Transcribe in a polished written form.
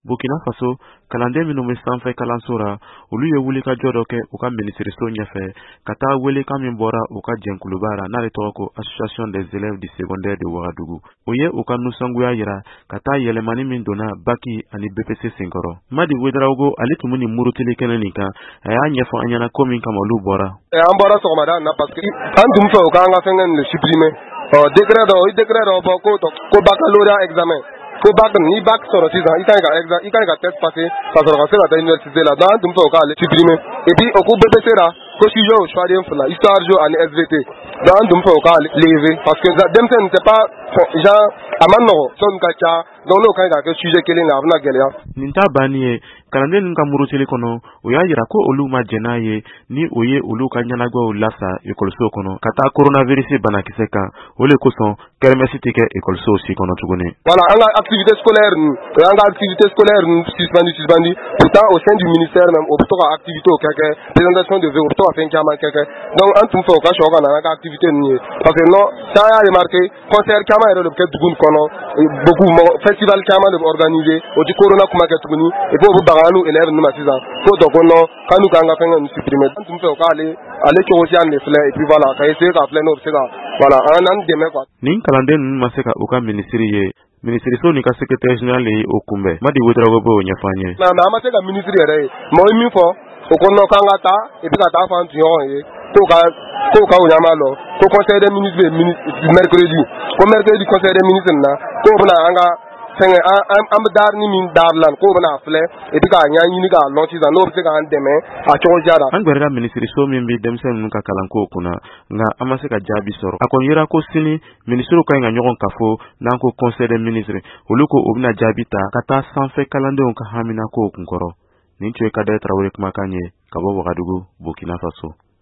Burkina Faso kalanden minnu bɛ sanfɛ kalanso ra olu ye wulikajɔ dɔ kɛ u ka minisiriso ɲɛfɛ ka taa welekan min bɔra u ka jɛnkuluba ra n'ale tɔgɔ ko Association des élèves du secondaire de Ouagadougou. O ye u ka nusanguya yira ka taa yɛlɛmani min donna Baki ani BPC senkɔrɔ. Madi Ouedraogo ale tun bɛ nin murutili kɛnɛ nin kan a y'a ɲɛfɔ an ɲɛna ko min kama olu bɔra. An bɔra sɔgɔmada na parce que an tun fɛ u k'an ka fɛngɛ le supprimer. Décret dɔ bɔ ko baccalauréat examen. Ko bac ni bac sɔrɔ sisan i kan ka test passer ka sɔrɔ ka se ka taa université la. Donc an tun fɛ u k'ale supprimer. Et puis o ko BPC ra ko sujet o choisir fila histoire géo ani SVT. Donc an tun fɛ u k'ale lever parce que denmisɛnnin c'est pas genre a ma nɔgɔ fɛn ka ca donc n'o kan ka kɛ sujet kelen na a bɛna gɛlɛya. Nin t'a bannen ye kalanden ninnu ka murutili kɔnɔ o y'a yira ko olu ma jɛn n'a ye ni o ye olu ka ɲɛnajɛw lasa ekɔliso kɔnɔ ka taa coronavirus banakisɛ kan o le kosɔn kɛrɛmɛsi tɛ kɛ ekɔliso si kɔnɔ tuguni. Voilà an ka activité scolaire ninnu suspendu pourtant au sein du ministère même o bɛ to ka activité o kɛ présentation de vœux o bɛ to ka fɛn caman kɛ donc an tun fɛ u ka sɔrɔ ka na an ka activité ninnu ye parce que non ça y'a remarqué concert caman yɛrɛ de bɛ kɛ dugu in kɔnɔ beaucoup festival caman de bɛ organiser o ti corona kuma kɛ tuguni et puis o bɛ baga an n'u élèves ninnu ma sisan fo dɔ ko non k'an n'u k'an ka fɛngɛ ninnu supprimer an tun fɛ u k'ale cogo si an de filɛ et puis voilà ka essayer ka filɛ n'o bɛ se ka voilà an dɛmɛ quoi. Nin kalanden ninnu ma se ka u ka minisiri ye minisiriso ni ka secrétaire général ye o kunbɛn Madi Ouedraogo b'o ɲɛfɔ an ye. mais an ma se ka minisiri yɛrɛ ye mais o ye min fɔ o ko non k'an ka taa et puis ka taa fɔ an tunɲɔgɔn ye k'o ka o ɲama lɔ ko conseil des ministres mercredi conseil des ministres na k'o bɛna an ka fɛngɛ an bɛ daar ni min daar la k'o bɛna filɛ et puis k'a ɲɛɲini k'a lɔn sisan n'o bɛ se k'an dɛmɛ a cogo diya la. An gbɛrɛla minisiriso min bɛ denmisɛnnin ninnu ka kalanko kunna nka an ma se ka jaabi sɔrɔ. A kɔni yera ko sini minisiriw ka ɲi ka ɲɔgɔn kafo n'an ko conseil des ministres olu ko o bɛna jaabi ta ka taa sanfɛ kalandenw ka hamina kow kunkɔrɔ. Nin tun ye Kadɛrɛ Tarawele kumakan ye ka bɔ Ouagadougou, Burkina Faso.